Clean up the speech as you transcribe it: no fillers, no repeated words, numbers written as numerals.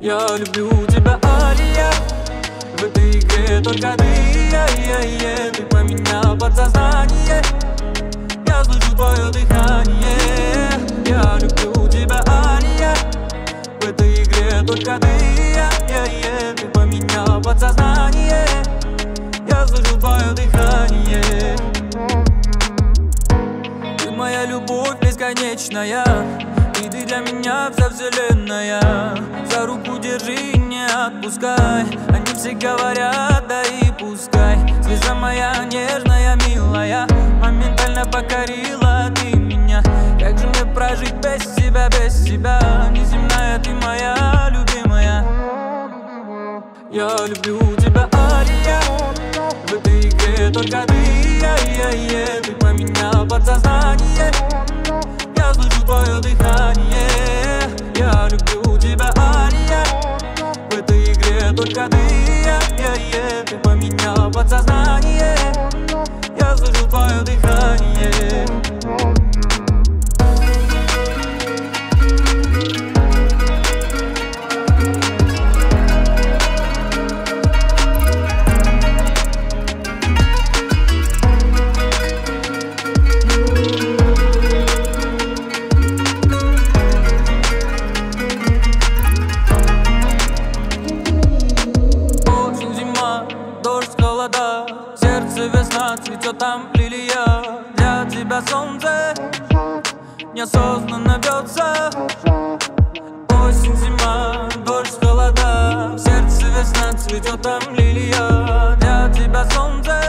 Я люблю тебя, Алия. В этой игре только ты, ты поменял подсознание. Я слышу твое дыхание. Я люблю тебя, Алия. В этой игре только ты, ты поменял подсознание. Я слышу твое дыхание. Ты моя любовь бесконечная, и ты для меня вся вселенная. За руку держи, не отпускай. Они все говорят, да и пускай. Звезда моя нежная, милая, моментально покорила ты меня. Как же мне прожить без тебя, без тебя? Неземная ты моя любимая. Я люблю тебя, Алия. В этой игре только ты, ты поменял подсознание. Я слышу твое дыхание. Я люблю тебя, Алия. В этой игре только ты, ты поменял подсознание. Я слышу твое дыхание. Сердце весна, цветет там лилия. Для тебя солнце неосознанно бьется. Осень, зима, дождь, холода. В сердце весна, цветет там лилия. Для тебя солнце